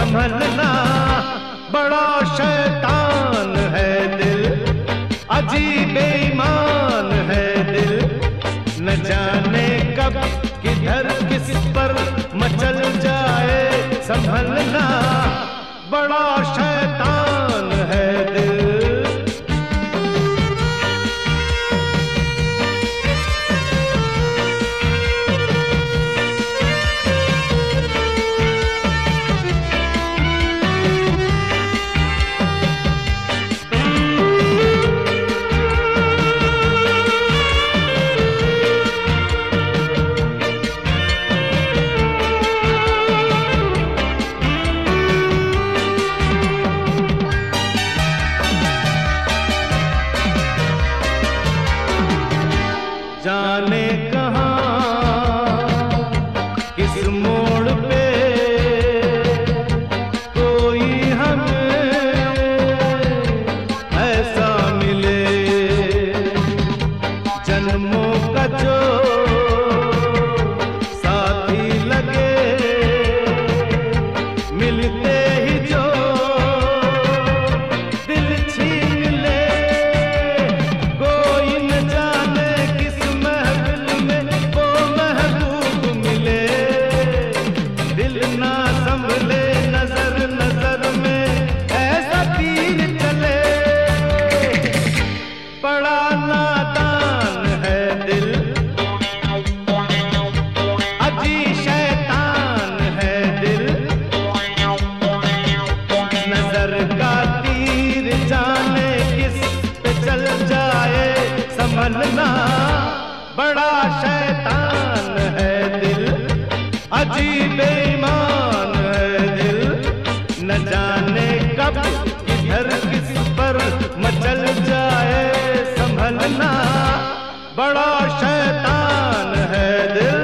संभलना, बड़ा शैतान है दिल, अजीब बेईमान है दिल, न जाने कब किधर किस पर मचल जाए संभलना, बड़ा शैतान है दिल। जाने कहाँ किस मोड़ पे कोई हमें ऐसा मिले, जन्मों का जो साथी लगे, मिलते ही जो दिल छीन ले, कोई न जाने ना संभले, नजर नजर में ऐसा तीर चले, बड़ा नादान है दिल, अजी शैतान है दिल, नजर का तीर जाने किस पे चल जाए संभलना, बड़ा शैतान है दिल, अजीब बेईमान है दिल, न जाने कब किधर किस पर मचल जाए संभलना, बड़ा शैतान है दिल।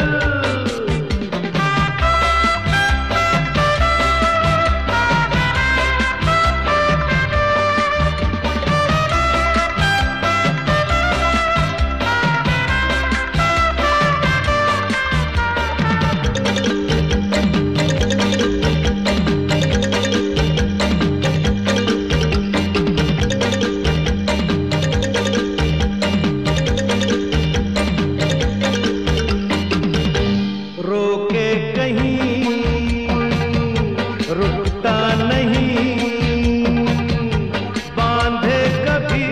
रोके कहीं रुकता नहीं, बांधे कभी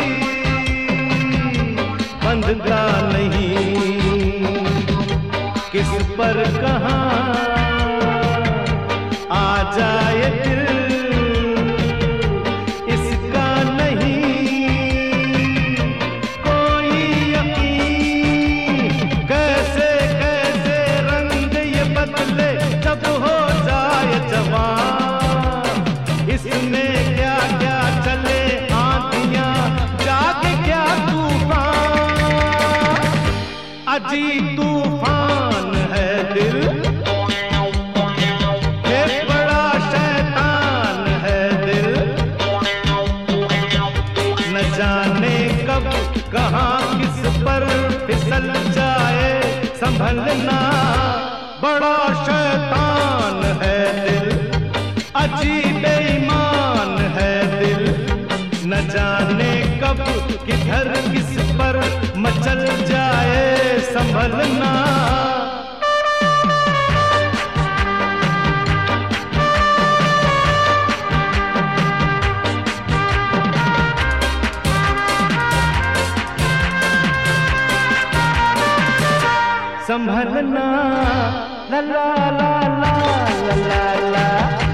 बंधता नहीं, किस पर कहाँ आ जाए दिल इसका नहीं कोई यकीन, कैसे जब हो जाए जवान, इसमें क्या क्या चले आंधियां, जाके क्या तूफान, अजी तूफान है दिल, ये बड़ा शैतान है दिल, न जाने कब कहाँ किस पर फिसल जाए संभलना, बड़ा शैतान है दिल, अजीब बेईमान है दिल, न जाने कब किधर किस पर मचल जाए संभलना। संभलना, ला ला ला ला ला ला ला।